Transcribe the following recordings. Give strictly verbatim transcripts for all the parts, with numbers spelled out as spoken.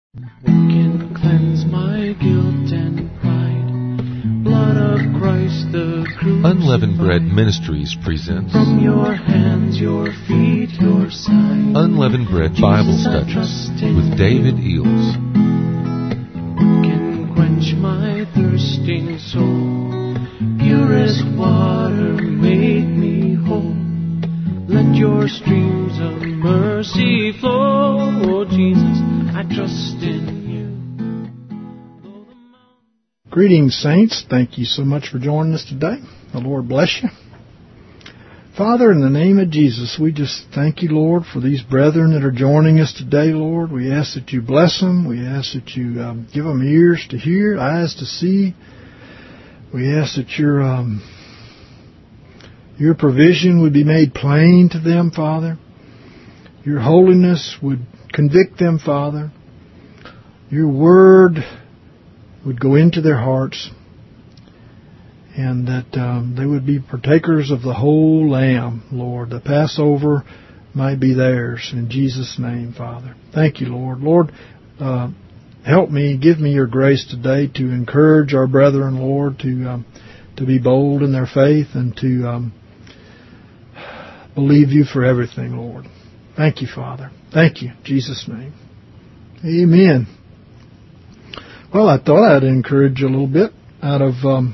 What can cleanse my guilt and pride? Blood of Christ the crucified. Unleavened Bread Ministries presents From your hands, your feet, your side. Unleavened Bread Bible Studies with David Eels. What can quench my thirsting soul? Purest water make me whole. Let your streams of mercy flow. Oh Jesus, I trust in you. Greetings, saints. Thank you so much for joining us today. The Lord bless you. Father, in the name of Jesus, we just thank you, Lord, for these brethren that are joining us today, Lord. We ask that you bless them. We ask that you um, give them ears to hear, eyes to see. We ask that your um, your provision would be made plain to them, Father. Your holiness would convict them, Father. Your word would go into their hearts, and that um, they would be partakers of the whole Lamb, Lord. The Passover might be theirs. In Jesus' name, Father. Thank you, Lord. Lord, uh, help me, give me your grace today to encourage our brethren, Lord, to um, to be bold in their faith and to um, believe you for everything, Lord. Thank you, Father. Thank you. In Jesus' name. Amen. Well, I thought I'd encourage you a little bit out of um,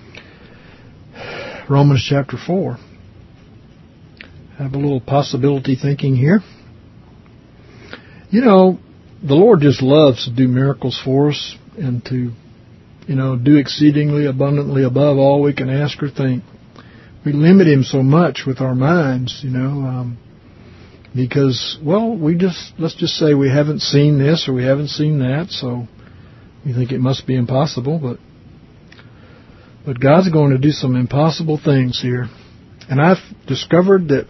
Romans chapter four. Have a little possibility thinking here. You know, the Lord just loves to do miracles for us and to, you know, do exceedingly abundantly above all we can ask or think. We limit him so much with our minds, you know, um, because, well, we just, let's just say we haven't seen this or we haven't seen that, so we think it must be impossible, but but God's going to do some impossible things here. And I've discovered that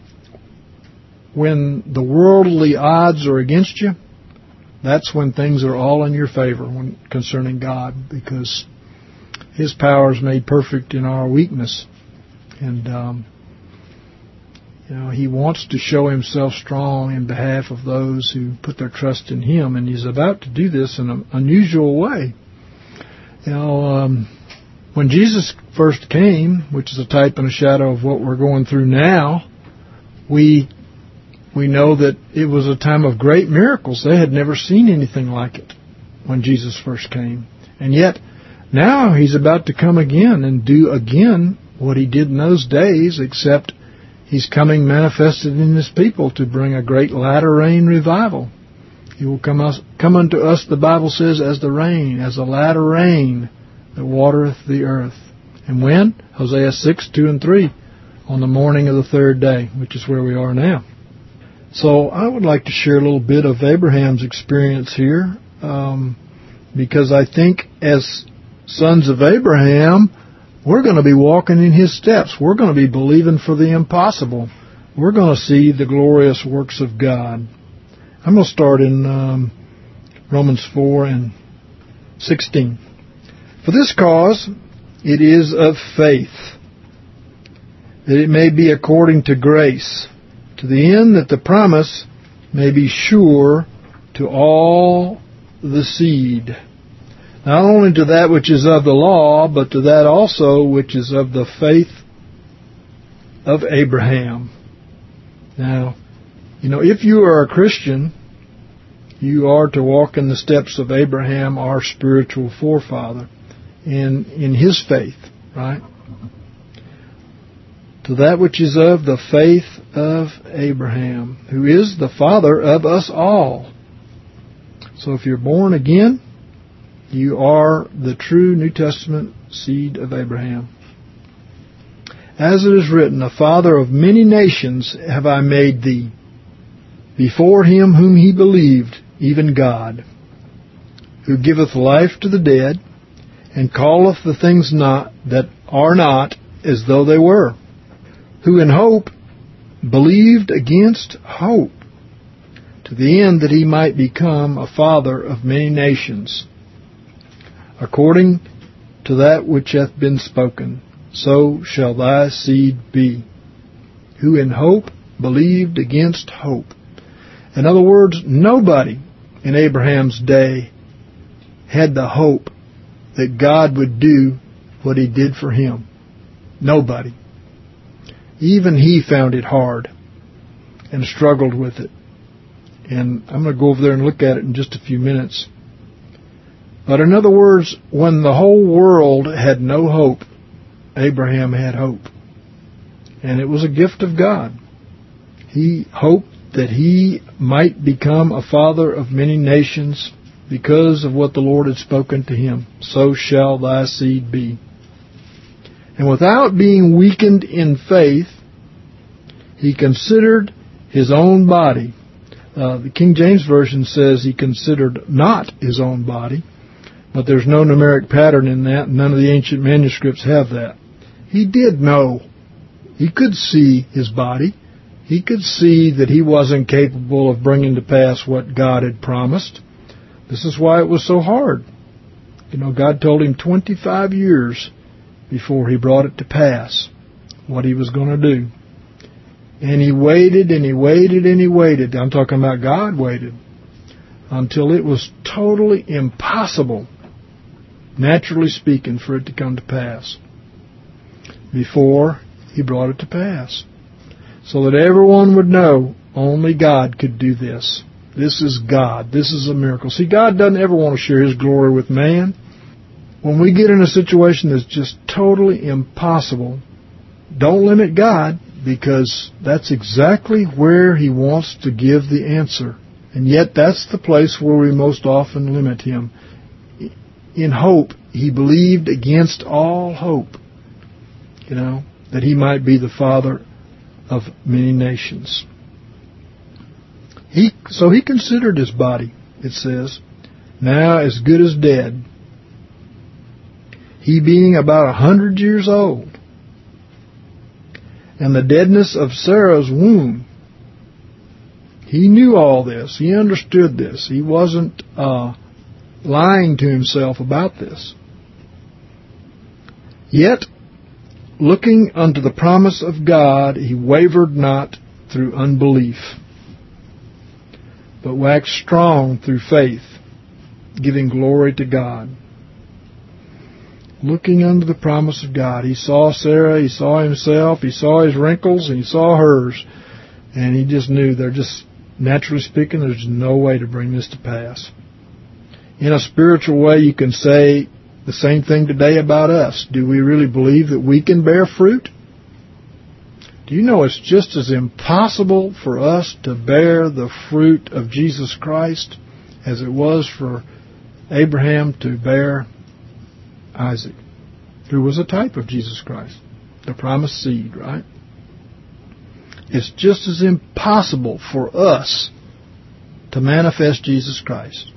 when the worldly odds are against you, that's when things are all in your favor when concerning God, because his power is made perfect in our weakness. And, um, you know, he wants to show himself strong in behalf of those who put their trust in him. And he's about to do this in an unusual way. You know, um, when Jesus first came, which is a type and a shadow of what we're going through now, we we know that it was a time of great miracles. They had never seen anything like it when Jesus first came. And yet, now he's about to come again and do again what he did in those days, except he's coming manifested in his people to bring a great latter rain revival. He will come, us, come unto us, the Bible says, as the rain, as a latter rain that watereth the earth. And when? Hosea six, two and three, on the morning of the third day, which is where we are now. So I would like to share a little bit of Abraham's experience here, um, because I think as sons of Abraham, we're going to be walking in his steps. We're going to be believing for the impossible. We're going to see the glorious works of God. I'm going to start in um, Romans four and sixteen. For this cause it is of faith, that it may be according to grace, to the end that the promise may be sure to all the seed, not only to that which is of the law, but to that also which is of the faith of Abraham. Now, you know, if you are a Christian, you are to walk in the steps of Abraham, our spiritual forefather, in, in his faith, right? To that which is of the faith of Abraham, who is the father of us all. So if you're born again, you are the true New Testament seed of Abraham. As it is written, a father of many nations have I made thee, before him whom he believed, even God, who giveth life to the dead, and calleth the things not that are not as though they were, who in hope believed against hope, to the end that he might become a father of many nations, according to that which hath been spoken, so shall thy seed be, who in hope believed against hope. In other words, nobody in Abraham's day had the hope that God would do what He did for him? Nobody. Even he found it hard and struggled with it. And I'm going to go over there and look at it in just a few minutes. But in other words, when the whole world had no hope, Abraham had hope. And it was a gift of God. He hoped that he might become a father of many nations because of what the Lord had spoken to him. So shall thy seed be. And without being weakened in faith, he considered his own body. Uh, the King James Version says he considered not his own body, but there's no numeric pattern in that. None of the ancient manuscripts have that. He did know. He could see his body. He could see that he wasn't capable of bringing to pass what God had promised. This is why it was so hard. You know, God told him twenty-five years before he brought it to pass what he was going to do. And he waited and he waited and he waited. I'm talking about God waited until it was totally impossible, naturally speaking, for it to come to pass before he brought it to pass. So that everyone would know only God could do this. This is God. This is a miracle. See, God doesn't ever want to share His glory with man. When we get in a situation that's just totally impossible, don't limit God, because that's exactly where He wants to give the answer. And yet that's the place where we most often limit Him. In hope, he believed against all hope, you know, that he might be the father of many nations. He so he considered his body, it says, now as good as dead, he being about a hundred years old, and the deadness of Sarah's womb. He knew all this. He understood this. He wasn't uh, lying to himself about this. Yet, looking unto the promise of God, he wavered not through unbelief, but waxed strong through faith, giving glory to God. Looking unto the promise of God. He saw Sarah, he saw himself, he saw his wrinkles, and he saw hers, and he just knew they're just, naturally speaking, there's no way to bring this to pass. In a spiritual way, you can say the same thing today about us. Do we really believe that we can bear fruit? Do you know it's just as impossible for us to bear the fruit of Jesus Christ as it was for Abraham to bear Isaac, who was a type of Jesus Christ, the promised seed, right? It's just as impossible for us to manifest Jesus Christ.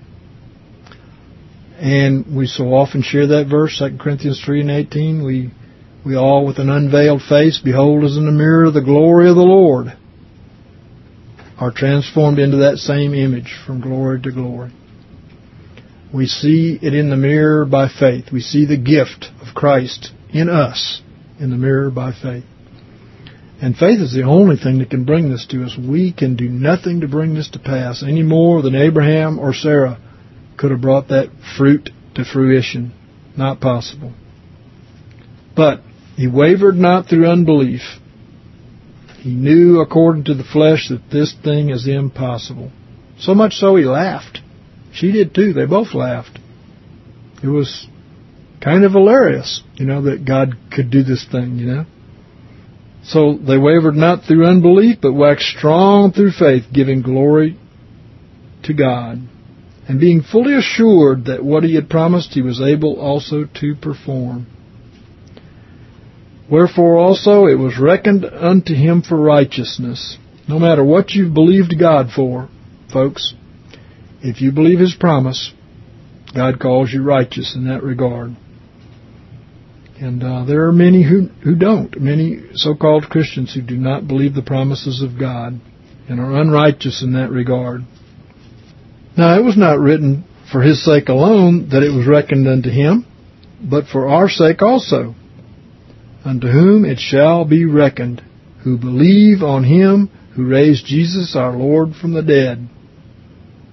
And we so often share that verse, Second Corinthians three and eighteen. We, we all with an unveiled face, behold as in a mirror the glory of the Lord, are transformed into that same image from glory to glory. We see it in the mirror by faith. We see the gift of Christ in us in the mirror by faith. And faith is the only thing that can bring this to us. We can do nothing to bring this to pass any more than Abraham or Sarah could have brought that fruit to fruition. Not possible. But he wavered not through unbelief. He knew according to the flesh that this thing is impossible. So much so he laughed. She did too. They both laughed. It was kind of hilarious, you know, that God could do this thing, you know. So they wavered not through unbelief, but waxed strong through faith, giving glory to God, and being fully assured that what he had promised he was able also to perform. Wherefore also it was reckoned unto him for righteousness. No matter what you've believed God for, folks, if you believe his promise, God calls you righteous in that regard. And uh, there are many who, who don't, many so-called Christians who do not believe the promises of God and are unrighteous in that regard. Now, it was not written for his sake alone that it was reckoned unto him, but for our sake also, unto whom it shall be reckoned, who believe on him who raised Jesus our Lord from the dead,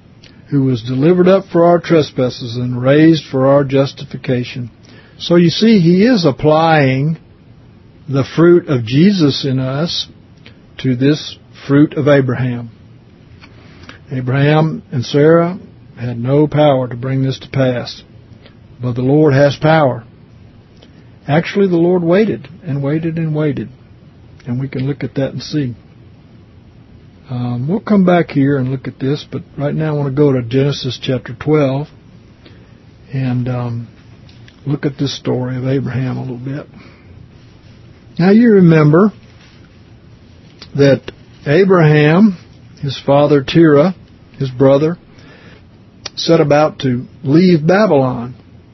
who was delivered up for our trespasses and raised for our justification. So you see, he is applying the fruit of Jesus in us to this fruit of Abraham. Abraham and Sarah had no power to bring this to pass, but the Lord has power. Actually, the Lord waited and waited and waited, and we can look at that and see. Um, we'll come back here and look at this, but right now I want to go to Genesis chapter twelve and um, look at this story of Abraham a little bit. Now you remember that Abraham, his father Terah, his brother, set about to leave Babylon.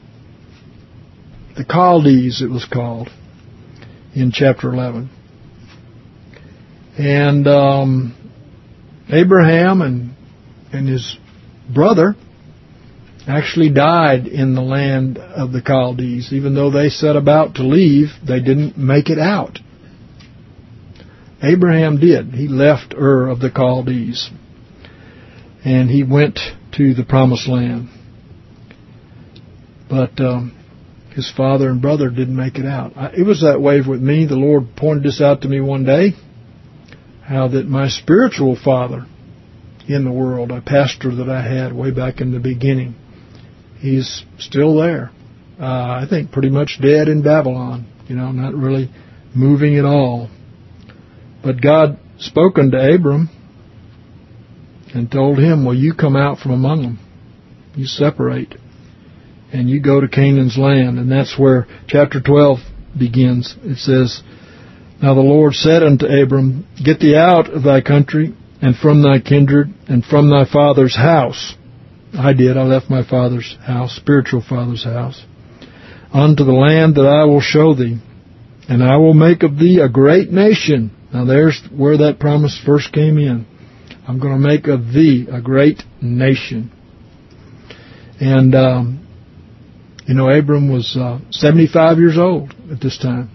The Chaldees, it was called, in chapter eleven. And um, Abraham and, and his brother actually died in the land of the Chaldees. Even though they set about to leave, they didn't make it out. Abraham did. He left Ur of the Chaldees, and he went to the Promised Land. But um, his father and brother didn't make it out. I, it was that way with me. The Lord pointed this out to me one day, how that my spiritual father in the world, a pastor that I had way back in the beginning, he's still there. Uh, I think pretty much dead in Babylon, you know, not really moving at all. But God spoke unto Abram and told him, well, you come out from among them. You separate. And you go to Canaan's land. And that's where chapter twelve begins. It says, now the Lord said unto Abram, get thee out of thy country, and from thy kindred, and from thy father's house. I did. I left my father's house, spiritual father's house, unto the land that I will show thee. And I will make of thee a great nation. Now there's where that promise first came in. I'm going to make of thee a great nation. And, um, you know, Abram was uh, seventy-five years old at this time.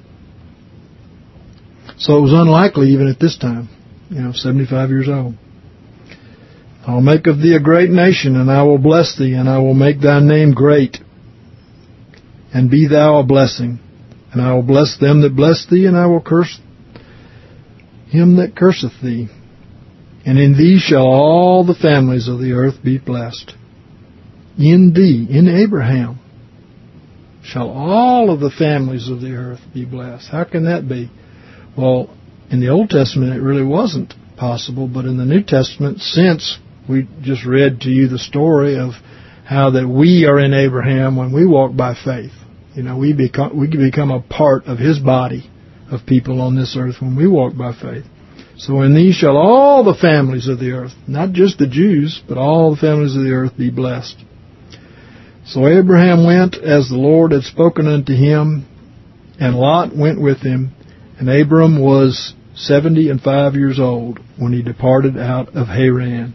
So it was unlikely even at this time, you know, seventy-five years old. I'll make of thee a great nation, and I will bless thee, and I will make thy name great, and be thou a blessing. And I will bless them that bless thee, and I will curse him that curseth thee. And in thee shall all the families of the earth be blessed. In thee, in Abraham, shall all of the families of the earth be blessed. How can that be? Well, in the Old Testament it really wasn't possible, but in the New Testament, since we just read to you the story of how that we are in Abraham when we walk by faith. You know, we become we become a part of his body of people on this earth when we walk by faith. So in these shall all the families of the earth, not just the Jews, but all the families of the earth be blessed. So Abraham went as the Lord had spoken unto him, and Lot went with him. And Abram was seventy and five years old when he departed out of Haran.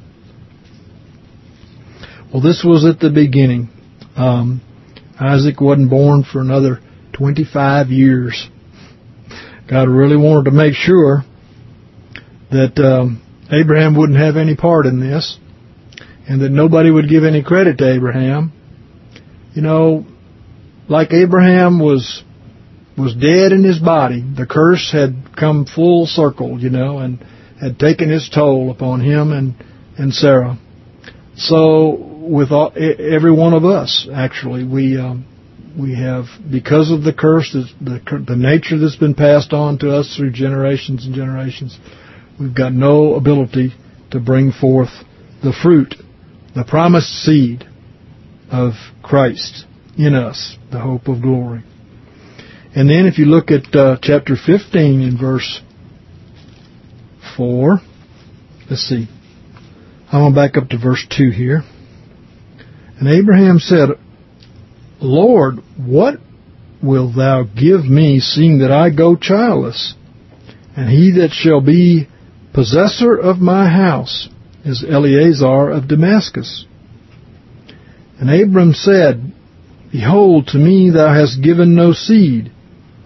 Well, this was at the beginning. Um, Isaac wasn't born for another twenty-five years. God really wanted to make sure that um, Abraham wouldn't have any part in this, and that nobody would give any credit to Abraham. You know, like Abraham was was dead in his body, the curse had come full circle, you know, and had taken its toll upon him and, and Sarah. So with all, every one of us, actually, we um, we have, because of the curse, the, the nature that's been passed on to us through generations and generations, we've got no ability to bring forth the fruit, the promised seed of Christ in us, the hope of glory. And then if you look at uh, chapter fifteen in verse four, let's see. I'm going to back up to verse two here. And Abraham said, Lord, what wilt thou give me, seeing that I go childless? And he that shall be possessor of my house is Eleazar of Damascus. And Abram said, Behold, to me thou hast given no seed,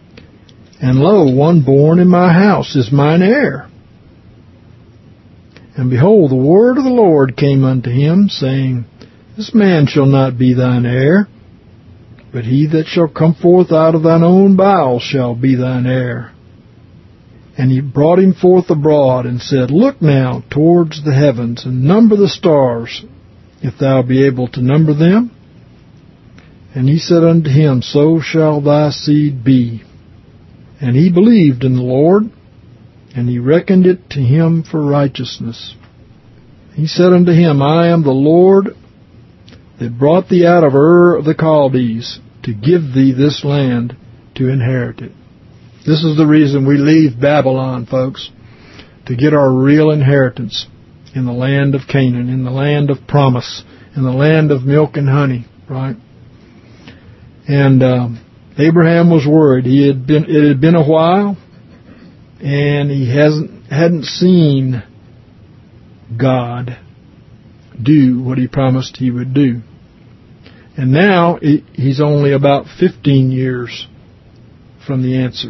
and lo, one born in my house is mine heir. And behold, the word of the Lord came unto him, saying, This man shall not be thine heir, but he that shall come forth out of thine own bowels shall be thine heir. And he brought him forth abroad, and said, Look now towards the heavens, and number the stars, if thou be able to number them. And he said unto him, So shall thy seed be. And he believed in the Lord, and he reckoned it to him for righteousness. He said unto him, I am the Lord that brought thee out of Ur of the Chaldees, to give thee this land to inherit it. This is the reason we leave Babylon, folks, to get our real inheritance in the land of Canaan, in the land of promise, in the land of milk and honey, right? And um, Abraham was worried. He had been it had been a while, and he hasn't hadn't seen God do what he promised he would do. And now he's only about fifteen years from the answer.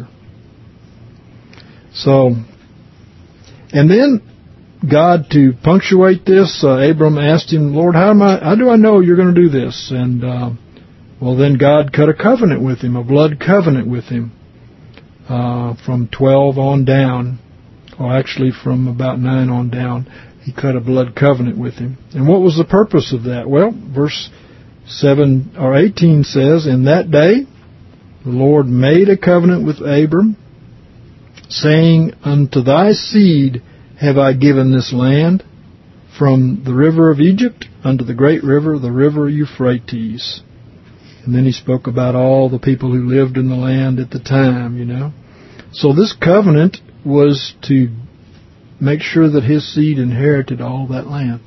So, and then God, to punctuate this, uh, Abram asked him, Lord, how am I? How do I know you're going to do this? And uh, well, then God cut a covenant with him, a blood covenant with him, uh, from twelve on down, or actually from about nine on down. He cut a blood covenant with him. And what was the purpose of that? Well, verse seven or eighteen says, In that day the Lord made a covenant with Abram, saying, Unto thy seed have I given this land, from the river of Egypt unto the great river, the river Euphrates. And then he spoke about all the people who lived in the land at the time, you know. So this covenant was to make sure that his seed inherited all that land.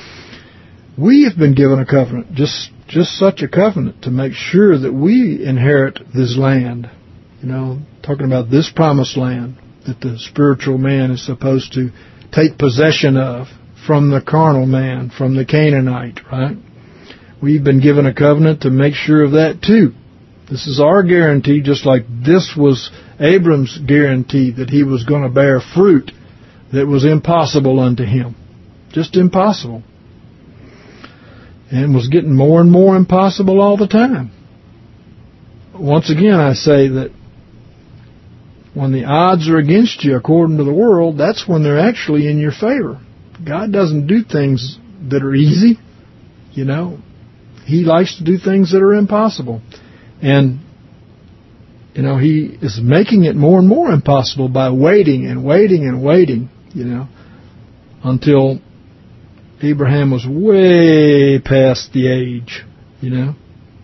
We have been given a covenant, just just such a covenant, to make sure that we inherit this land. You know, talking about this promised land that the spiritual man is supposed to take possession of from the carnal man, from the Canaanite, right? We've been given a covenant to make sure of that too. This is our guarantee, just like this was Abram's guarantee that he was going to bear fruit that was impossible unto him. Just impossible. And was getting more and more impossible all the time. Once again, I say that when the odds are against you according to the world, that's when they're actually in your favor. God doesn't do things that are easy, you know. He likes to do things that are impossible. And, you know, He is making it more and more impossible by waiting and waiting and waiting, you know, until Abraham was way past the age, you know.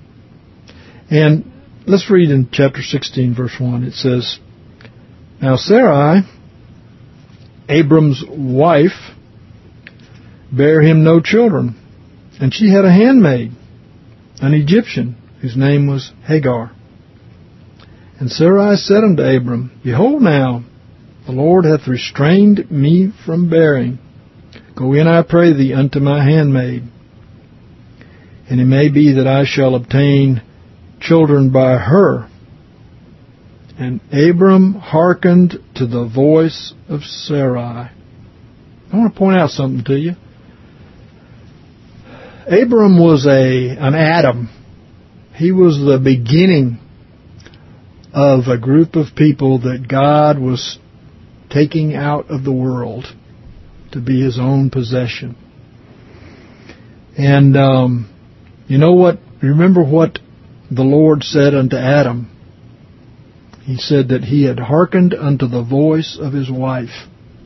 And let's read in chapter sixteen, verse one. It says, Now Sarai, Abram's wife, bare him no children, and she had a handmaid, an Egyptian, whose name was Hagar. And Sarai said unto Abram, Behold now, the Lord hath restrained me from bearing. Go in, I pray thee, unto my handmaid, and it may be that I shall obtain children by her. And Abram hearkened to the voice of Sarai. I want to point out something to you. Abram was a an Adam. He was the beginning of a group of people that God was taking out of the world to be His own possession. And um, you know what? Remember what the Lord said unto Adam. He said that he had hearkened unto the voice of his wife.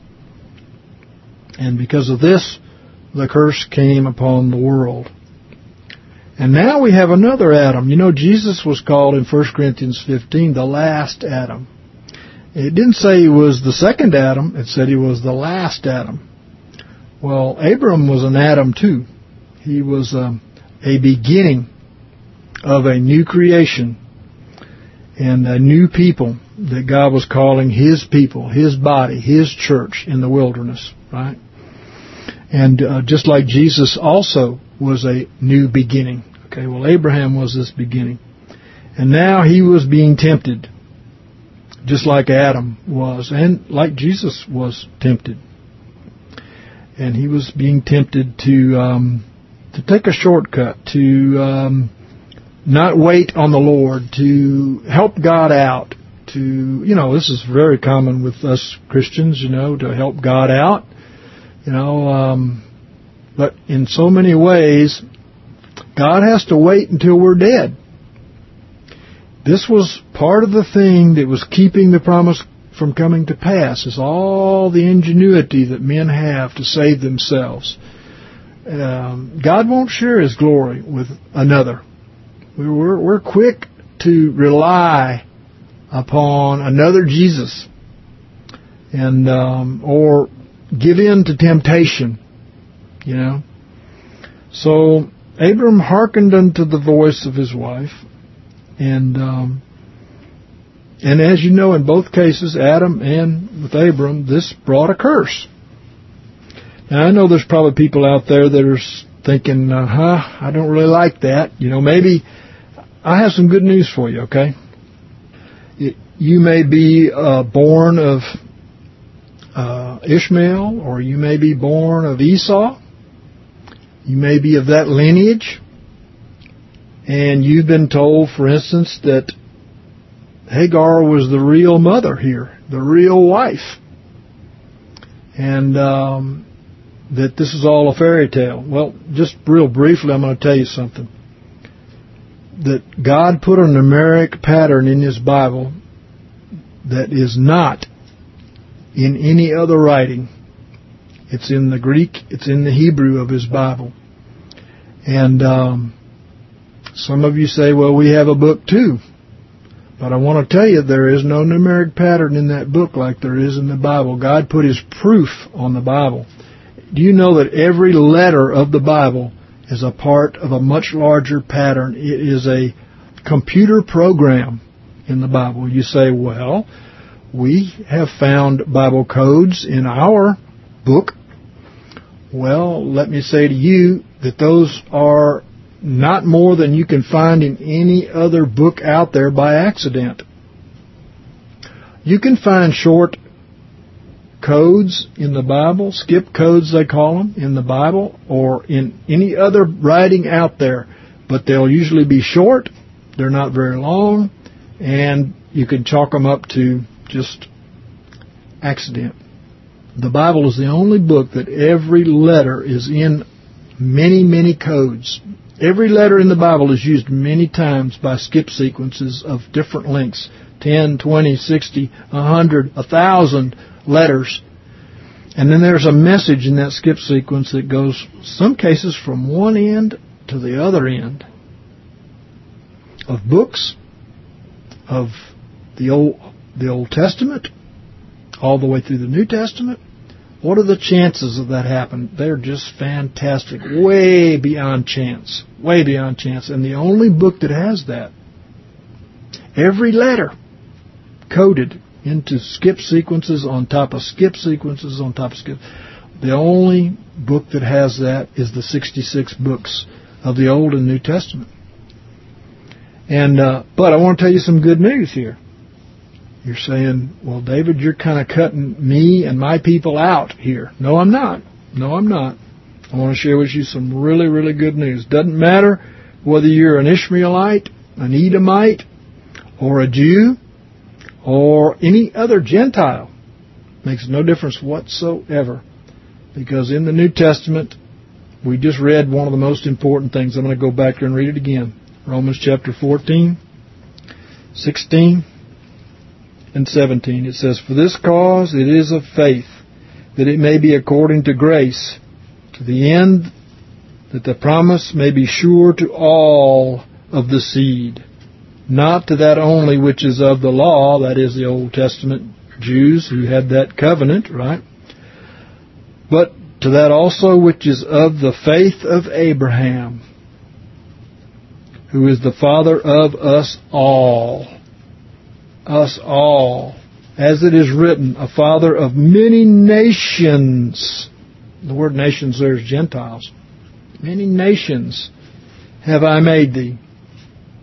And because of this, the curse came upon the world. And now we have another Adam. You know, Jesus was called in First Corinthians fifteen the last Adam. It didn't say he was the second Adam. It said he was the last Adam. Well, Abram was an Adam too. He was um, a beginning of a new creation and a new people that God was calling His people, His body, His church in the wilderness, right? And uh, just like Jesus also was a new beginning. Okay, well, Abraham was this beginning. And now he was being tempted, just like Adam was, and like Jesus was tempted. and he was being tempted to um, to take a shortcut, to um, not wait on the Lord, to help God out, to, you know, this is very common with us Christians, you know, to help God out, you know, um, but in so many ways, God has to wait until we're dead. This was part of the thing that was keeping the promise from coming to pass, is all the ingenuity that men have to save themselves. Um, God won't share His glory with another. We're, we're quick to rely upon another Jesus, and um, or give in to temptation, you know. So Abram hearkened unto the voice of his wife, and um, and as you know, in both cases, Adam and with Abram, this brought a curse. Now, I know there's probably people out there that are thinking, uh, huh, I don't really like that. You know, maybe I have some good news for you, okay? It, you may be uh, born of uh, Ishmael, or you may be born of Esau. You may be of that lineage. And you've been told, for instance, that Hagar was the real mother here, the real wife. And um, that this is all a fairy tale. Well, just real briefly, I'm going to tell you something. That God put a numeric pattern in His Bible that is not in any other writing. It's in the Greek, it's in the Hebrew of His Bible. And um, some of you say, well, we have a book too. But I want to tell you, there is no numeric pattern in that book like there is in the Bible. God put His proof on the Bible. Do you know that every letter of the Bible is a part of a much larger pattern? It is a computer program in the Bible. You say, well, we have found Bible codes in our book. Well, let me say to you that those are not more than you can find in any other book out there by accident. You can find short codes in the Bible, skip codes they call them, in the Bible or in any other writing out there, but they'll usually be short, they're not very long, and you can chalk them up to just accident. The Bible is the only book that every letter is in many, many codes. Every letter in the Bible is used many times by skip sequences of different lengths, ten, twenty, sixty, one hundred, one thousand letters. And then there's a message in that skip sequence that goes, some cases, from one end to the other end of books, of the Old, the Old Testament, all the way through the New Testament. What are the chances of that happening? They're just fantastic, way beyond chance, way beyond chance. And the only book that has that, every letter coded into skip sequences on top of skip sequences on top of skip. The only book that has that is the sixty-six books of the Old and New Testament. And uh, but I want to tell you some good news here. You're saying, well, David, you're kind of cutting me and my people out here. No, I'm not. No, I'm not. I want to share with you some really, really good news. Doesn't matter whether you're an Ishmaelite, an Edomite, or a Jew, or any other Gentile. Makes no difference whatsoever. Because in the New Testament, we just read one of the most important things. I'm going to go back there and read it again. Romans chapter fourteen, sixteen, and seventeen. It says, for this cause it is of faith, that it may be according to grace, to the end that the promise may be sure to all of the seed, not to that only which is of the law, that is the Old Testament Jews who had that covenant, right? But to that also which is of the faith of Abraham, who is the father of us all. Us all. As it is written, a father of many nations. The word nations there is Gentiles. Many nations have I made thee.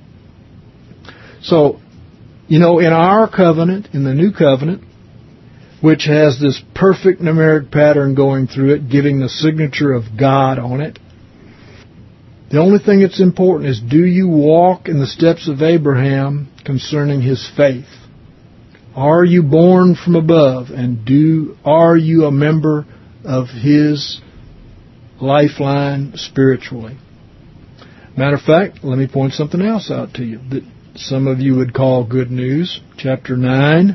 So, you know, in our covenant, in the new covenant, which has this perfect numeric pattern going through it, giving the signature of God on it. The only thing that's important is, do you walk in the steps of Abraham concerning his faith? Are you born from above? And do are you a member of his lifeline spiritually? Matter of fact, let me point something else out to you that some of you would call good news. Chapter nine.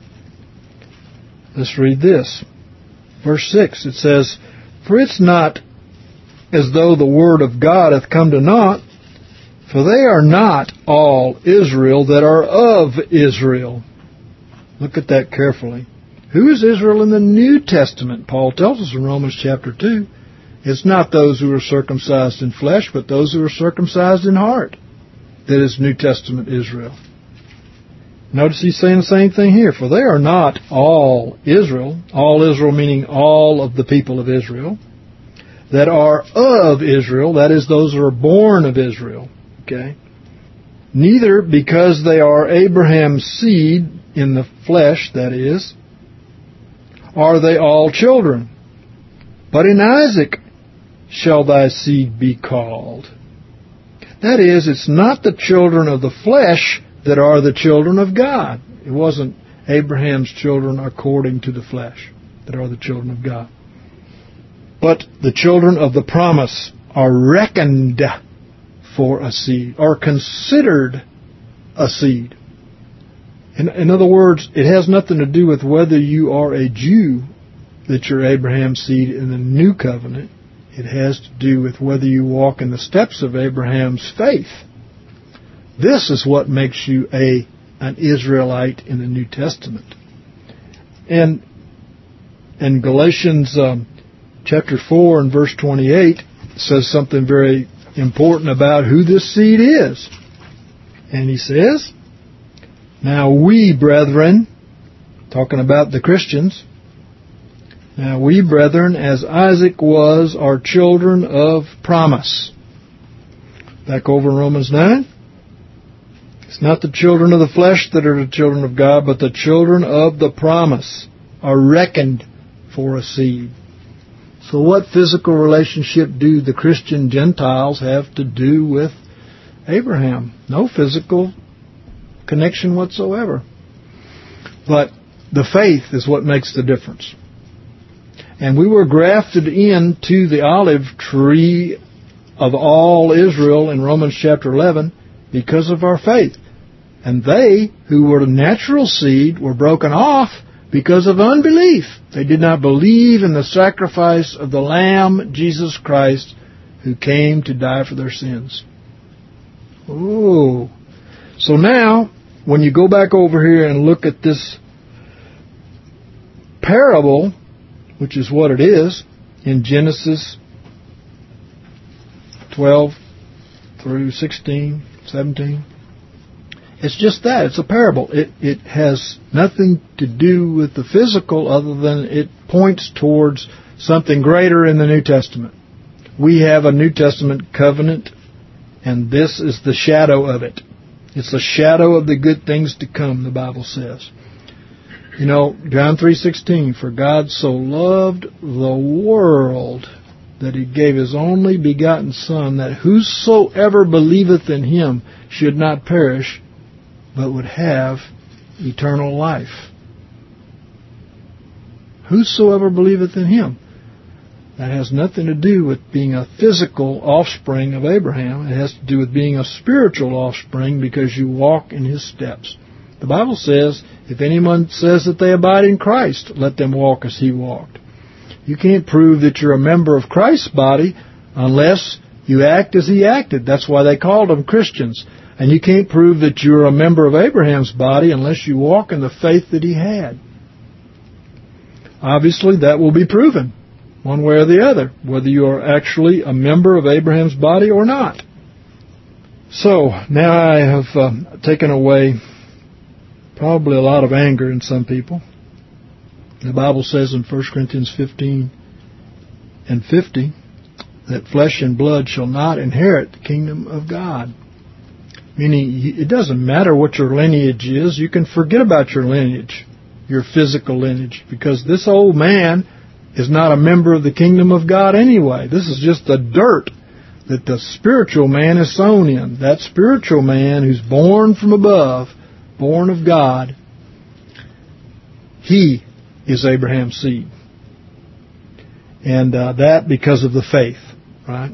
Let's read this. Verse six, it says, "For it's not as though the word of God hath come to naught, for they are not all Israel that are of Israel." Look at that carefully. Who is Israel in the New Testament? Paul tells us in Romans chapter two. It's not those who are circumcised in flesh, but those who are circumcised in heart that is New Testament Israel. Notice he's saying the same thing here. For they are not all Israel, all Israel meaning all of the people of Israel, that are of Israel, that is, those who are born of Israel. Okay? Neither because they are Abraham's seed in the flesh, that is, are they all children. But in Isaac shall thy seed be called. That is, it's not the children of the flesh that are the children of God. It wasn't Abraham's children according to the flesh that are the children of God. But the children of the promise are reckoned for a seed, or considered a seed. In, in other words, it has nothing to do with whether you are a Jew that you're Abraham's seed in the new covenant. It has to do with whether you walk in the steps of Abraham's faith. This is what makes you a an Israelite in the New Testament. And in Galatians um, chapter four and verse twenty-eight says something very important about who this seed is. And he says, "Now we, brethren," talking about the Christians, "Now we, brethren, as Isaac was, are children of promise." Back over in Romans nine. It's not the children of the flesh that are the children of God, but the children of the promise are reckoned for a seed. So what physical relationship do the Christian Gentiles have to do with Abraham? No physical connection whatsoever. But the faith is what makes the difference. And we were grafted into the olive tree of all Israel in Romans chapter eleven because of our faith. And they, who were the natural seed, were broken off because of unbelief. They did not believe in the sacrifice of the Lamb, Jesus Christ, who came to die for their sins. Oh. So now, when you go back over here and look at this parable, which is what it is, in Genesis twelve through sixteen, seventeen. It's just that. It's a parable. It it has nothing to do with the physical other than it points towards something greater in the New Testament. We have a New Testament covenant, and this is the shadow of it. It's a shadow of the good things to come, the Bible says. You know, John three sixteen, "For God so loved the world that He gave His only begotten Son, that whosoever believeth in Him should not perish, but would have eternal life." Whosoever believeth in Him. That has nothing to do with being a physical offspring of Abraham. It has to do with being a spiritual offspring because you walk in His steps. The Bible says, if anyone says that they abide in Christ, let them walk as He walked. You can't prove that you're a member of Christ's body unless you act as He acted. That's why they called them Christians. And you can't prove that you're a member of Abraham's body unless you walk in the faith that he had. Obviously, that will be proven one way or the other, whether you are actually a member of Abraham's body or not. So, now I have um, taken away probably a lot of anger in some people. The Bible says in First Corinthians fifteen and fifty that flesh and blood shall not inherit the kingdom of God. Meaning, it doesn't matter what your lineage is. You can forget about your lineage. your physical lineage, because this old man is not a member of the kingdom of God anyway. This is just the dirt that the spiritual man is sown in. That spiritual man who's born from above, born of God, he is Abraham's seed. And uh, that because of the faith, right?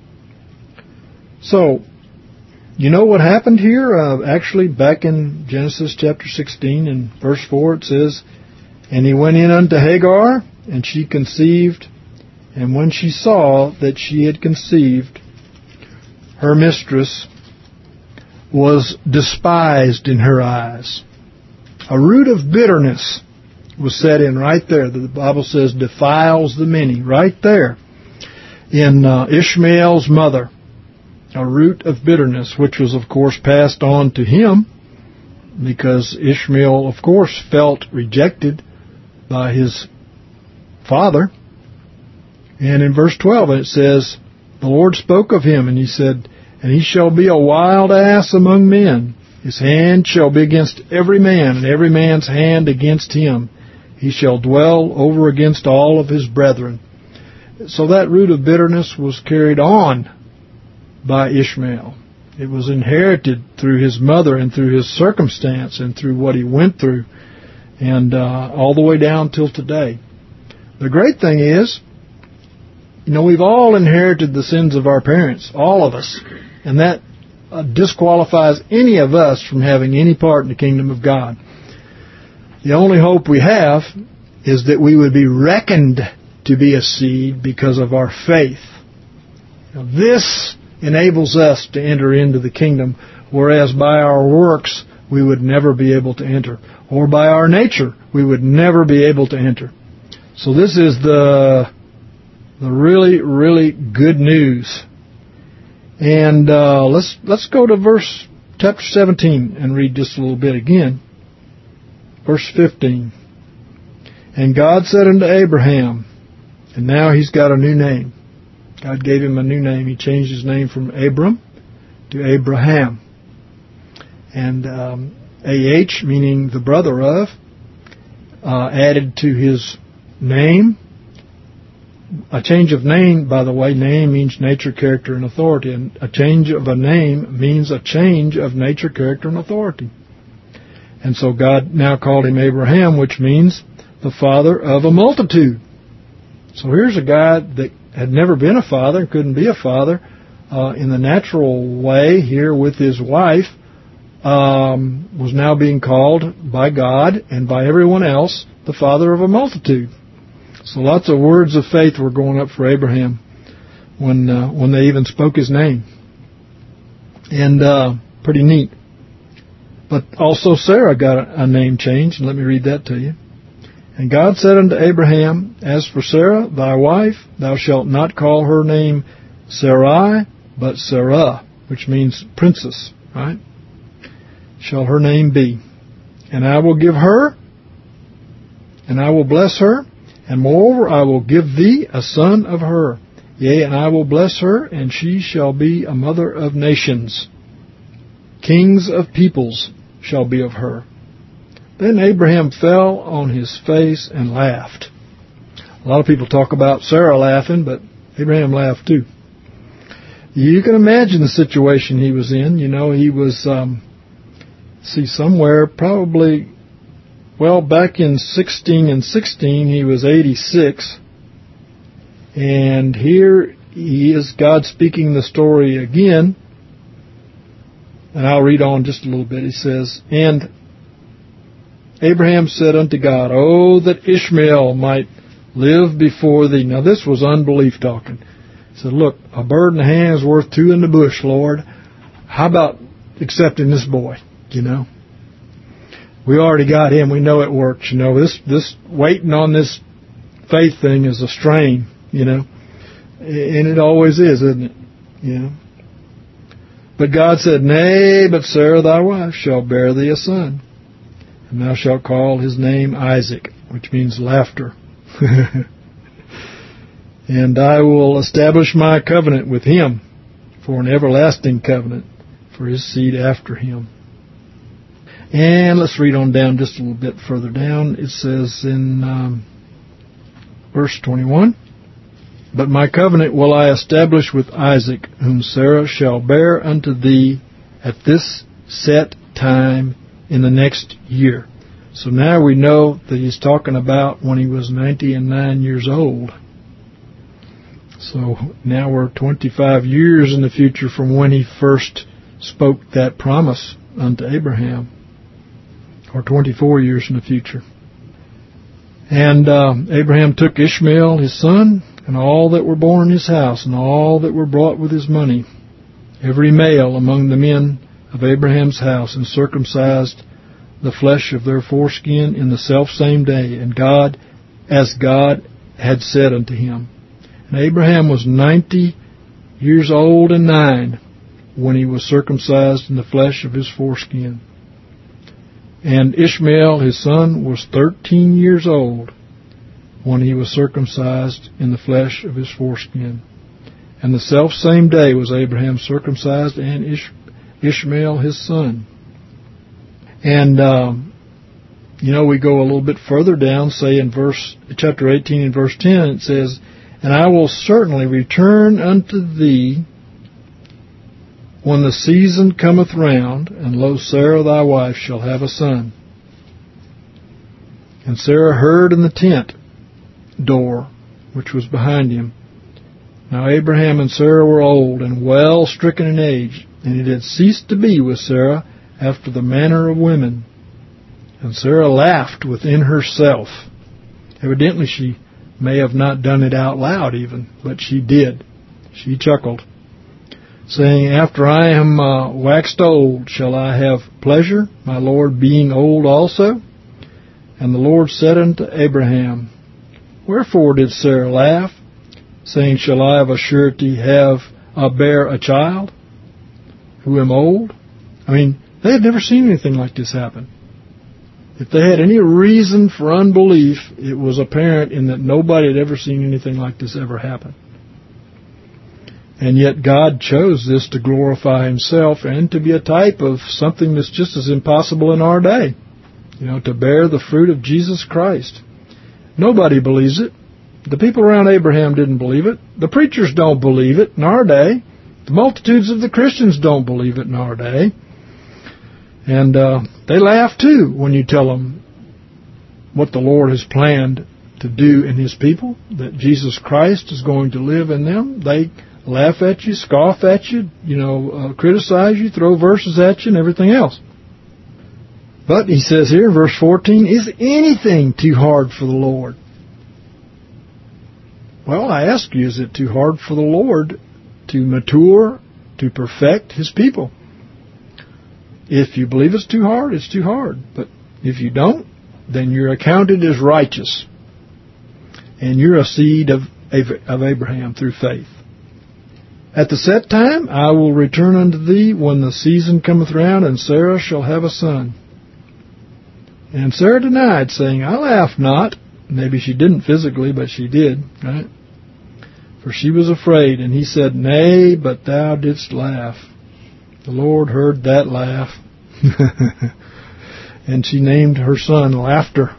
So, you know what happened here? Uh, actually, back in Genesis chapter sixteen and verse four, it says, "And he went in unto Hagar, and she conceived, and when she saw that she had conceived, her mistress was despised in her eyes." A root of bitterness was set in right there. The Bible says defiles the many. Right there in uh, Ishmael's mother. A root of bitterness, which was, of course, passed on to him, because Ishmael, of course, felt rejected by his father. And in verse twelve it says, "The Lord spoke of him, and he said, And he shall be a wild ass among men. His hand shall be against every man, and every man's hand against him. He shall dwell over against all of his brethren." So that root of bitterness was carried on by Ishmael. It was inherited through his mother and through his circumstance and through what he went through, and uh, all the way down till today. The great thing is, you know, we've all inherited the sins of our parents, all of us, and that uh, disqualifies any of us from having any part in the kingdom of God. The only hope we have is that we would be reckoned to be a seed because of our faith. Now, this enables us to enter into the kingdom, whereas by our works we would never be able to enter, or by our nature we would never be able to enter. So this is the the really, really good news. And uh, let's let's go to verse chapter seventeen and read just a little bit again. Verse fifteen. "And God said unto Abraham," and now he's got a new name. God gave him a new name. He changed his name from Abram to Abraham. And um, A H, meaning the brother of, uh, added to his name. A change of name, by the way, name means nature, character, and authority. And a change of a name means a change of nature, character, and authority. And so God now called him Abraham, which means the father of a multitude. So here's a guy that had never been a father, couldn't be a father, uh, in the natural way here with his wife, um, was now being called by God and by everyone else the father of a multitude. So lots of words of faith were going up for Abraham when uh, when they even spoke his name. And uh, pretty neat. But also Sarah got a, a name change, and let me read that to you. "And God said unto Abraham, As for Sarah, thy wife, thou shalt not call her name Sarai, but Sarah," which means princess, right? "Shall her name be. And I will give her, and I will bless her, and moreover I will give thee a son of her. Yea, and I will bless her, and she shall be a mother of nations. Kings of peoples shall be of her." Then Abraham fell on his face and laughed. A lot of people talk about Sarah laughing, but Abraham laughed too. You can imagine the situation he was in. You know, he was, um, see, somewhere probably, well, back in sixteen and sixteen, he was eighty-six. And here he is, God speaking the story again. And I'll read on just a little bit. He says, "And Abraham said unto God, Oh, that Ishmael might live before thee." Now this was unbelief talking. He said, "Look, a bird in the hand is worth two in the bush, Lord. How about accepting this boy, you know? We already got him. We know it works, you know. This this waiting on this faith thing is a strain, you know. And it always is, isn't it? You know. But God said, Nay, but Sarah thy wife shall bear thee a son. And thou shalt call his name Isaac," which means laughter. "And I will establish my covenant with him for an everlasting covenant for his seed after him." And let's read on down just a little bit further down. It says in um, verse twenty-one, "But my covenant will I establish with Isaac, whom Sarah shall bear unto thee at this set time in the next year." So now we know that he's talking about when he was ninety and nine years old. So now we're twenty-five years in the future from when he first spoke that promise unto Abraham, or twenty-four years in the future. And uh, Abraham took Ishmael, his son, and all that were born in his house, and all that were brought with his money, every male among the men of Abraham's house, and circumcised the flesh of their foreskin in the selfsame day, and God, as God had said unto him. And Abraham was ninety years old and nine when he was circumcised in the flesh of his foreskin. And Ishmael, his son, was thirteen years old when he was circumcised in the flesh of his foreskin. And the selfsame day was Abraham circumcised, and Ish- Ishmael his son. And, um, you know, we go a little bit further down, say in verse chapter eighteen and verse ten, it says, "And I will certainly return unto thee when the season cometh round, and lo, Sarah thy wife shall have a son." And Sarah heard in the tent door, which was behind him. Now Abraham and Sarah were old, and well stricken in age, and it had ceased to be with Sarah after the manner of women. And Sarah laughed within herself. Evidently she may have not done it out loud even, but she did. She chuckled, saying, "After I am uh, waxed old, shall I have pleasure, my Lord being old also?" And the Lord said unto Abraham, "Wherefore did Sarah laugh, saying, Shall I of a surety have uh, bear a child, who am old?" I mean, they had never seen anything like this happen. If they had any reason for unbelief, it was apparent in that nobody had ever seen anything like this ever happen. And yet God chose this to glorify himself and to be a type of something that's just as impossible in our day. You know, to bear the fruit of Jesus Christ. Nobody believes it. The people around Abraham didn't believe it. The preachers don't believe it in our day. The multitudes of the Christians don't believe it in our day. And uh, they laugh too when you tell them what the Lord has planned to do in his people, that Jesus Christ is going to live in them. They laugh at you, scoff at you, you know, uh, criticize you, throw verses at you and everything else. But he says here in verse fourteen, "Is anything too hard for the Lord?" Well, I ask you, is it too hard for the Lord to mature, to perfect his people? If you believe it's too hard, it's too hard. But if you don't, then you're accounted as righteous. And you're a seed of, of Abraham through faith. "At the set time I will return unto thee when the season cometh round, and Sarah shall have a son." And Sarah denied, saying, "I laugh not." Maybe she didn't physically, but she did, right? For she was afraid. And he said, "Nay, but thou didst laugh." The Lord heard that laugh. And she named her son Laughter.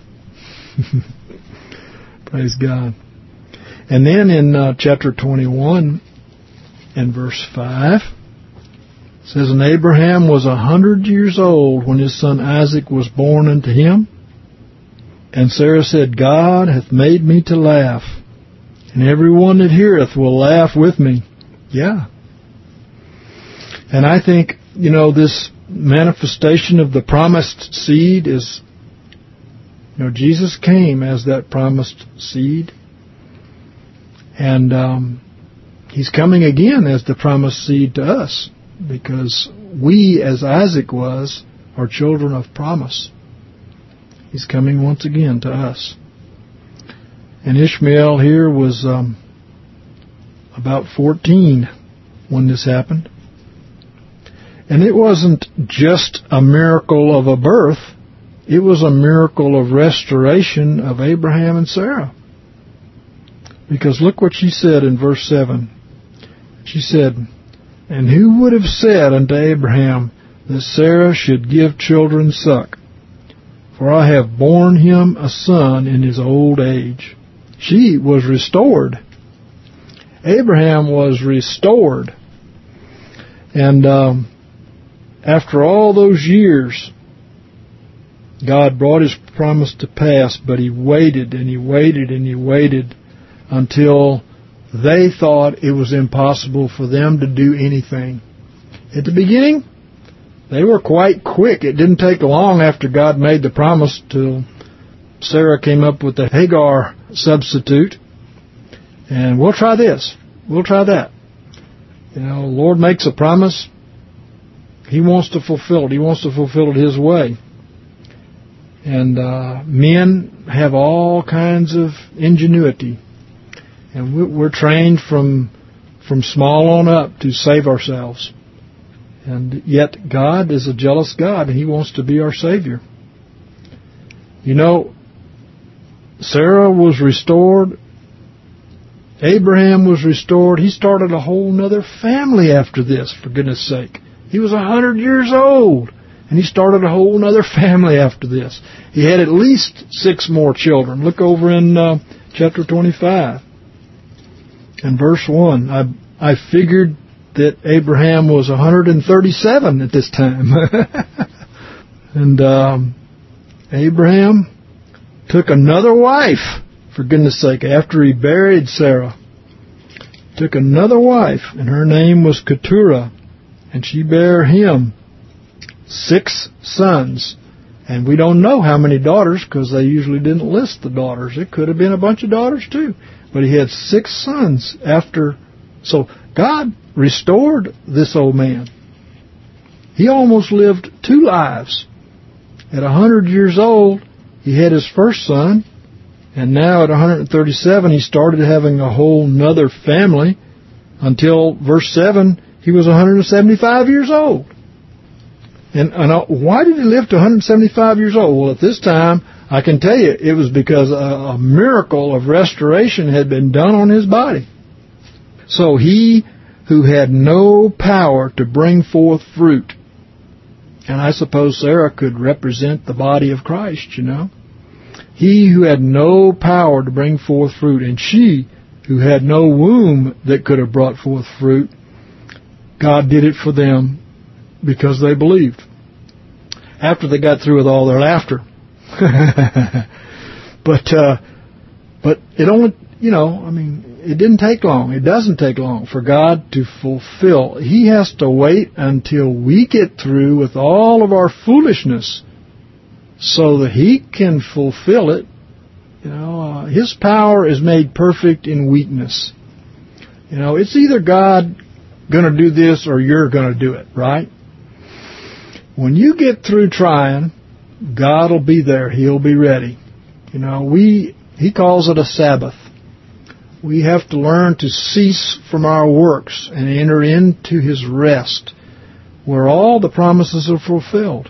Praise God. And then in uh, chapter twenty-one and verse five, it says, "And Abraham was a hundred years old when his son Isaac was born unto him. And Sarah said, God hath made me to laugh, and every one that heareth will laugh with me." Yeah. And I think, you know, this manifestation of the promised seed is, you know, Jesus came as that promised seed. And um, he's coming again as the promised seed to us, because we, as Isaac was, are children of promise. He's coming once again to us. And Ishmael here was um, about fourteen when this happened. And it wasn't just a miracle of a birth. It was a miracle of restoration of Abraham and Sarah. Because look what she said in verse seven. She said, "And who would have said unto Abraham that Sarah should give children suck, for I have borne him a son in his old age. She was restored. Abraham was restored. And um, after all those years, God brought his promise to pass, but he waited and he waited and he waited until they thought it was impossible for them to do anything. At the beginning, they were quite quick. It didn't take long after God made the promise till Sarah came up with the Hagar substitute. And we'll try this. We'll try that. You know, the Lord makes a promise. He wants to fulfill it. He wants to fulfill it His way. And uh, men have all kinds of ingenuity. And we're trained from from small on up to save ourselves. And yet God is a jealous God, and He wants to be our Savior. You know, Sarah was restored. Abraham was restored. He started a whole other family after this, for goodness sake. He was a hundred years old, and he started a whole other family after this. He had at least six more children. Look over in uh, chapter twenty-five. In verse one, I I figured that Abraham was one hundred thirty-seven at this time. And um, Abraham took another wife, for goodness sake, after he buried Sarah. Took another wife, and her name was Keturah, and she bare him six sons. And we don't know how many daughters, because they usually didn't list the daughters. It could have been a bunch of daughters too. But he had six sons after. So God restored this old man. He almost lived two lives. At one hundred years old, he had his first son. And now at one hundred thirty-seven, he started having a whole nother family. Until verse seven, he was one hundred seventy-five years old. And, and why did he live to one hundred seventy-five years old? Well, at this time, I can tell you, it was because a, a miracle of restoration had been done on his body. So he who had no power to bring forth fruit, and I suppose Sarah could represent the body of Christ, you know. He who had no power to bring forth fruit, and she who had no womb that could have brought forth fruit, God did it for them because they believed. After they got through with all their laughter. but uh, but it only, you know, I mean, it didn't take long. It doesn't take long for God to fulfill. He has to wait until we get through with all of our foolishness so that He can fulfill it. You know, uh, His power is made perfect in weakness. You know, it's either God going to do this or you're going to do it, right? When you get through trying, God will be there. He'll be ready. You know, we He calls it a Sabbath. We have to learn to cease from our works and enter into His rest, where all the promises are fulfilled.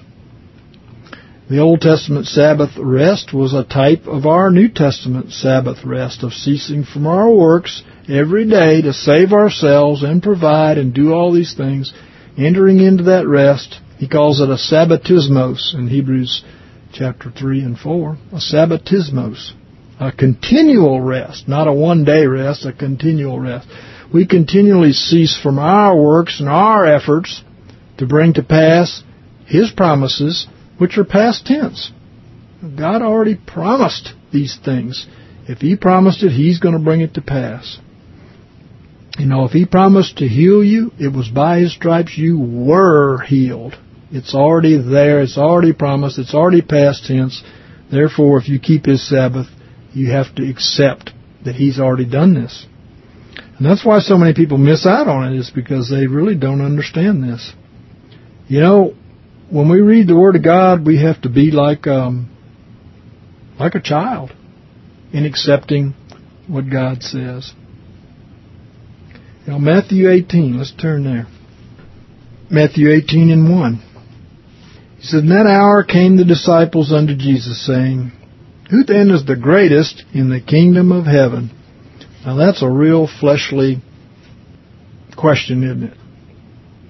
The Old Testament Sabbath rest was a type of our New Testament Sabbath rest, of ceasing from our works every day to save ourselves and provide and do all these things, entering into that rest. He calls it a sabbatismos in Hebrews chapter three and four. A sabbatismos. A continual rest, not a one-day rest, a continual rest. We continually cease from our works and our efforts to bring to pass His promises, which are past tense. God already promised these things. If He promised it, He's going to bring it to pass. You know, if He promised to heal you, it was by His stripes you were healed. It's already there. It's already promised. It's already past tense. Therefore, if you keep His Sabbath, you have to accept that He's already done this. And that's why so many people miss out on it, is because they really don't understand this. You know, when we read the Word of God, we have to be like um, like a child in accepting what God says. You know, Matthew eighteen, let's turn there. Matthew eighteen and one. He said, "In that hour came the disciples unto Jesus, saying, Who then is the greatest in the kingdom of heaven?" Now that's a real fleshly question, isn't it?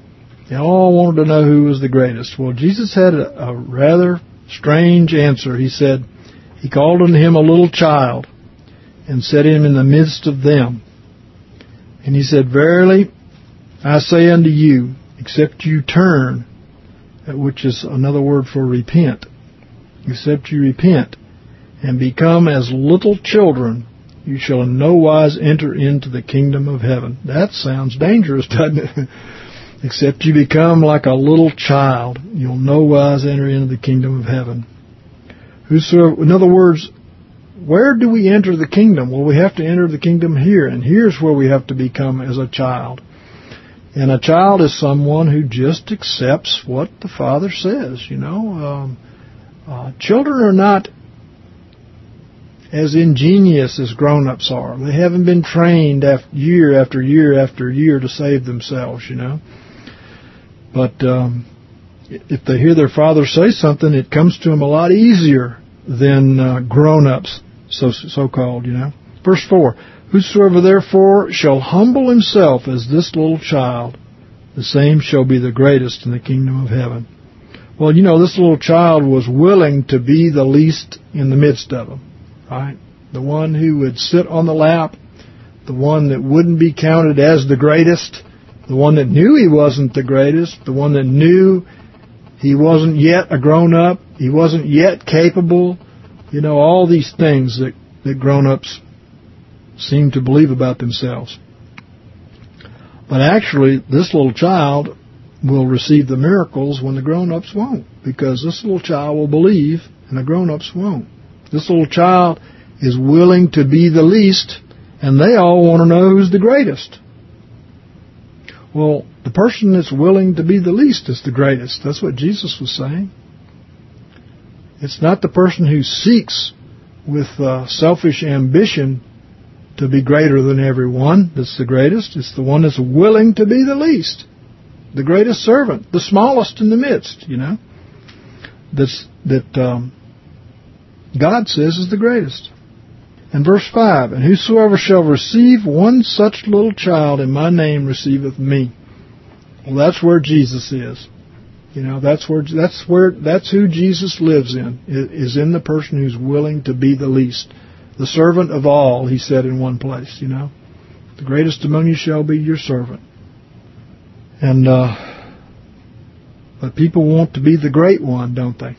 They all wanted to know who was the greatest. Well, Jesus had a, a rather strange answer. He said, He called unto him a little child and set him in the midst of them. And He said, Verily, I say unto you, except you turn, which is another word for repent, except you repent and become as little children, you shall in no wise enter into the kingdom of heaven. That sounds dangerous, doesn't it? Except you become like a little child, you'll no wise enter into the kingdom of heaven. Whosoever, in other words, where do we enter the kingdom? Well, we have to enter the kingdom here, and here's where we have to become as a child. And a child is someone who just accepts what the Father says, you know. Um, uh, children are not as ingenious as grown-ups are. They haven't been trained after, year after year after year to save themselves, you know. But um, if they hear their father say something, it comes to them a lot easier than uh, grown-ups, so, so-called, you know. Verse four, Whosoever therefore shall humble himself as this little child, the same shall be the greatest in the kingdom of heaven. Well, you know, this little child was willing to be the least in the midst of them. Right? The one who would sit on the lap, the one that wouldn't be counted as the greatest, the one that knew he wasn't the greatest, the one that knew he wasn't yet a grown-up, he wasn't yet capable, you know, all these things that, that grown-ups seem to believe about themselves. But actually, this little child will receive the miracles when the grown-ups won't, because this little child will believe and the grown-ups won't. This little child is willing to be the least, and they all want to know who's the greatest. Well, the person that's willing to be the least is the greatest. That's what Jesus was saying. It's not the person who seeks with uh, selfish ambition to be greater than everyone that's the greatest. It's the one that's willing to be the least, the greatest servant, the smallest in the midst, you know, that's, that um, God says is the greatest. And verse five, And whosoever shall receive one such little child in my name receiveth me. Well, that's where Jesus is. You know, that's where that's where that's who Jesus lives in, is in the person who's willing to be the least. The servant of all, he said in one place, you know. The greatest among you shall be your servant. And, uh, but people want to be the great one, don't they?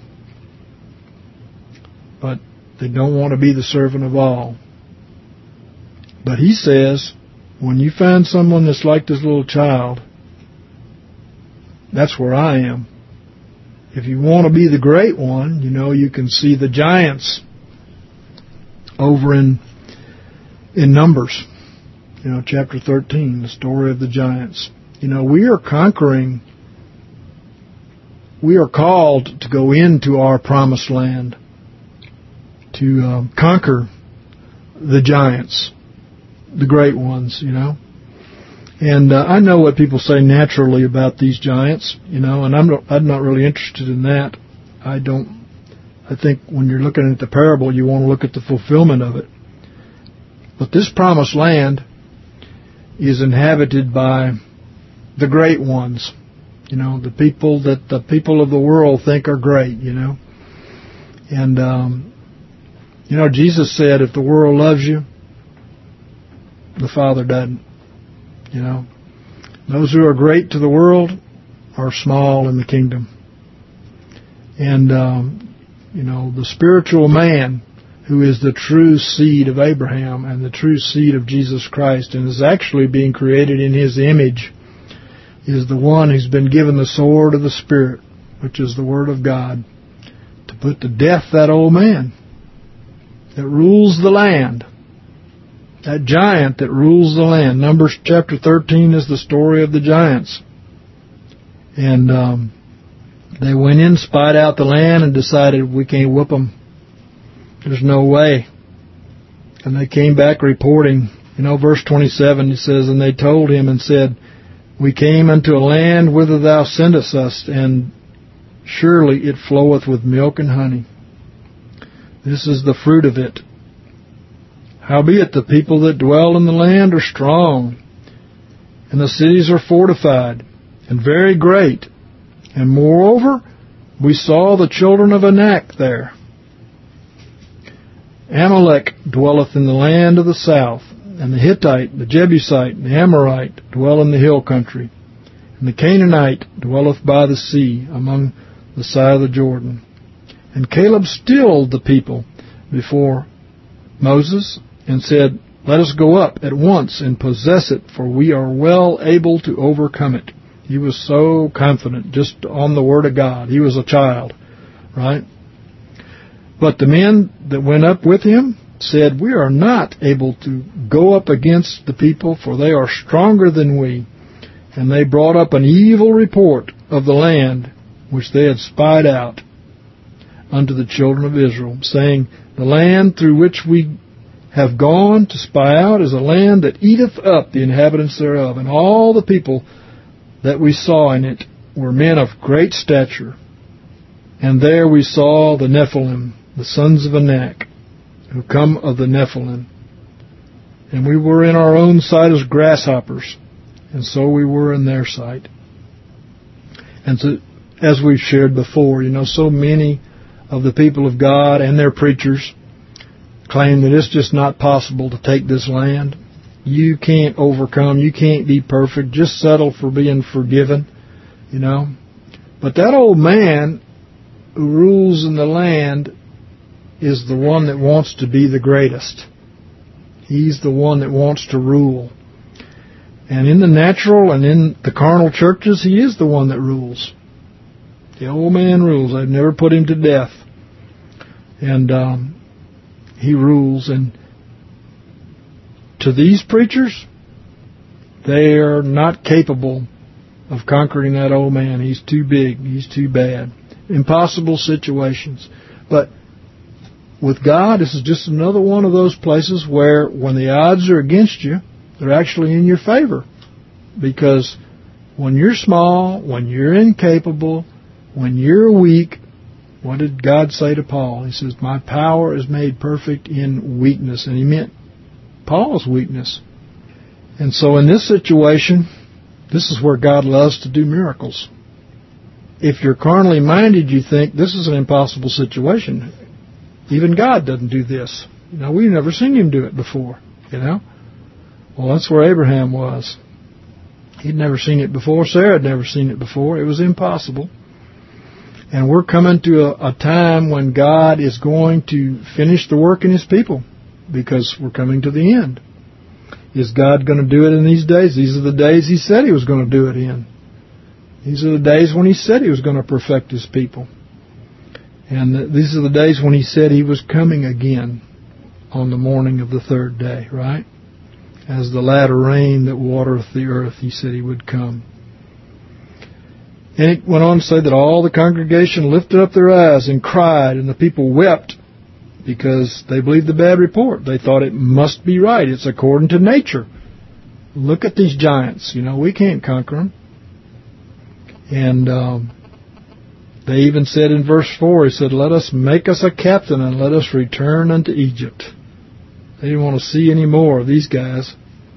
But they don't want to be the servant of all. But he says, when you find someone that's like this little child, that's where I am. If you want to be the great one, you know, you can see the giants over in in Numbers, you know, chapter thirteen, the story of the giants. You know, we are conquering, we are called to go into our promised land, to um, conquer the giants, the great ones, you know. And uh, I know what people say naturally about these giants, you know, and I'm not, I'm not really interested in that. I don't, I think when you're looking at the parable, you want to look at the fulfillment of it. But this promised land is inhabited by the great ones, you know, the people that the people of the world think are great, you know. And, um, you know, Jesus said, if the world loves you, the Father doesn't. You know, those who are great to the world are small in the kingdom. And, um, you know, the spiritual man who is the true seed of Abraham and the true seed of Jesus Christ and is actually being created in his image is the one who's been given the sword of the Spirit, which is the Word of God, to put to death that old man that rules the land. That giant that rules the land. Numbers chapter thirteen is the story of the giants. And um, they went in, spied out the land, and decided we can't whoop them. There's no way. And they came back reporting. You know, verse twenty-seven, it says, And they told him and said, We came unto a land whither thou sendest us, and surely it floweth with milk and honey. This is the fruit of it. Howbeit the people that dwell in the land are strong, and the cities are fortified, and very great. And moreover, we saw the children of Anak there. Amalek dwelleth in the land of the south, and the Hittite, the Jebusite, and the Amorite dwell in the hill country, and the Canaanite dwelleth by the sea, among the side of the Jordan. And Caleb stilled the people before Moses, and said, Let us go up at once and possess it, for we are well able to overcome it. He was so confident, just on the word of God. He was a child, right? But the men that went up with him said, We are not able to go up against the people, for they are stronger than we. And they brought up an evil report of the land which they had spied out unto the children of Israel, saying, The land through which we have gone to spy out is a land that eateth up the inhabitants thereof, and all the people that we saw in it were men of great stature. And there we saw the Nephilim, the sons of Anak, who come of the Nephilim. And we were in our own sight as grasshoppers, and so we were in their sight. And so, as we've shared before, you know, so many of the people of God and their preachers claim that it's just not possible to take this land. You can't overcome. You can't be perfect. Just settle for being forgiven, you know. But that old man who rules in the land is the one that wants to be the greatest. He's the one that wants to rule. And in the natural and in the carnal churches, he is the one that rules. The old man rules. They've never put him to death. And um, he rules. And to these preachers, they are not capable of conquering that old man. He's too big. He's too bad. Impossible situations. But with God, this is just another one of those places where when the odds are against you, they're actually in your favor. Because when you're small, when you're incapable, when you're weak, what did God say to Paul? He says, My power is made perfect in weakness. And he meant Paul's weakness. And so in this situation, this is where God loves to do miracles. If you're carnally minded, you think this is an impossible situation. Even God doesn't do this. You know, we've never seen him do it before, you know. Well, that's where Abraham was. He'd never seen it before. Sarah had never seen it before. It was impossible. And we're coming to a, a time when God is going to finish the work in his people, because we're coming to the end. Is God going to do it in these days? These are the days he said he was going to do it in. These are the days when he said he was going to perfect his people. And these are the days when he said he was coming again on the morning of the third day, right? As the latter rain that watereth the earth, he said he would come. And it went on to say that all the congregation lifted up their eyes and cried, and the people wept because they believed the bad report. They thought it must be right. It's according to nature. Look at these giants. You know, we can't conquer them. And um, they even said in verse four, he said, Let us make us a captain and let us return unto Egypt. They didn't want to see any more of these guys.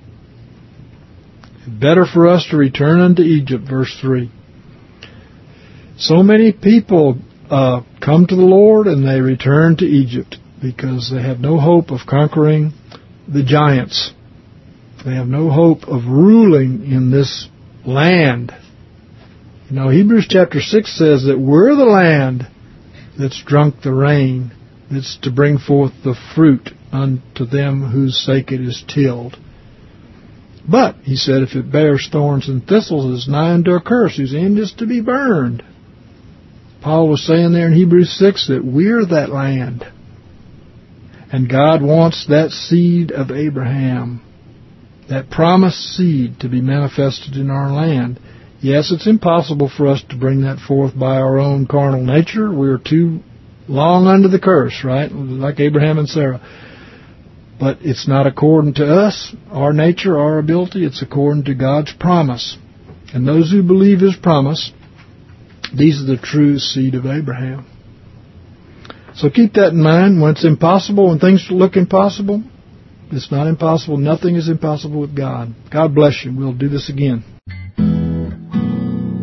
Better for us to return unto Egypt, verse three. So many people uh, come to the Lord and they return to Egypt because they have no hope of conquering the giants. They have no hope of ruling in this land. You know, Hebrews chapter six says that we're the land that's drunk the rain, that's to bring forth the fruit unto them whose sake it is tilled. But, he said, if it bears thorns and thistles, it is nigh unto a curse, whose end is to be burned. Paul was saying there in Hebrews six that we're that land. And God wants that seed of Abraham, that promised seed, to be manifested in our land. Yes, it's impossible for us to bring that forth by our own carnal nature. We're too long under the curse, right? Like Abraham and Sarah. But it's not according to us, our nature, our ability. It's according to God's promise. And those who believe his promise, these are the true seed of Abraham. So keep that in mind. When it's impossible, when things look impossible, it's not impossible. Nothing is impossible with God. God bless you. We'll do this again.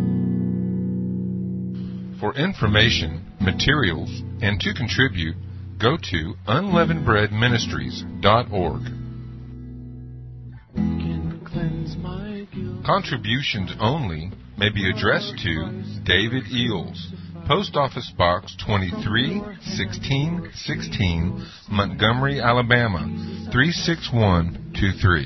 For information, materials, and to contribute, go to unleavened bread ministries dot org. Contributions only may be addressed to David Eels, Post Office Box twenty-three sixteen sixteen, Montgomery, Alabama three six one two three.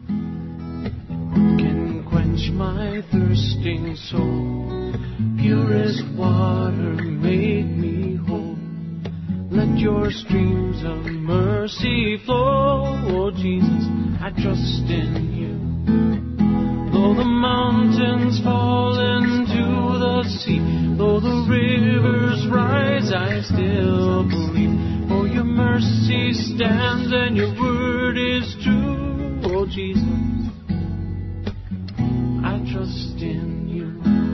Can quench my thirsting soul, purest water make me whole. Let your streams of mercy flow, oh Jesus, I trust in you. Though the mountains fall into the sea, though the rivers rise, I still believe. For your mercy stands and your word is true, oh Jesus, I trust in you.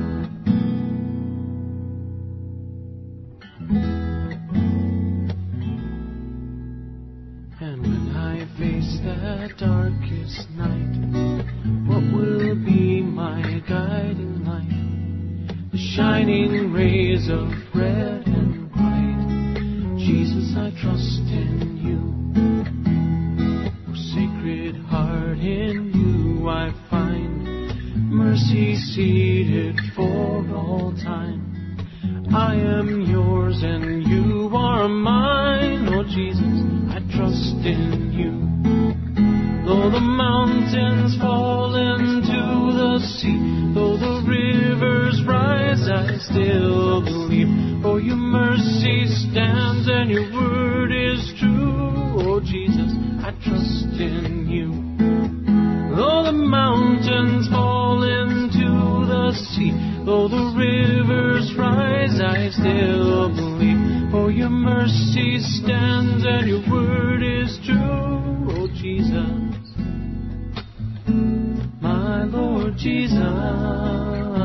And when I face that darkest night, what will be my guiding light? The shining rays of red and white. Jesus, I trust in you. Oh, Sacred Heart, in you I find mercy seated for all time. I am yours and you are mine. Oh Jesus, I trust in you. Though the mountains fall into the sea, though the rivers rise, I still believe. For your mercy stands and your word is true. Oh Jesus, I trust in you. Though the mountains fall into the sea, though the rivers rise, I still believe. For your mercy stands and your word is true. Oh Jesus, my Lord Jesus,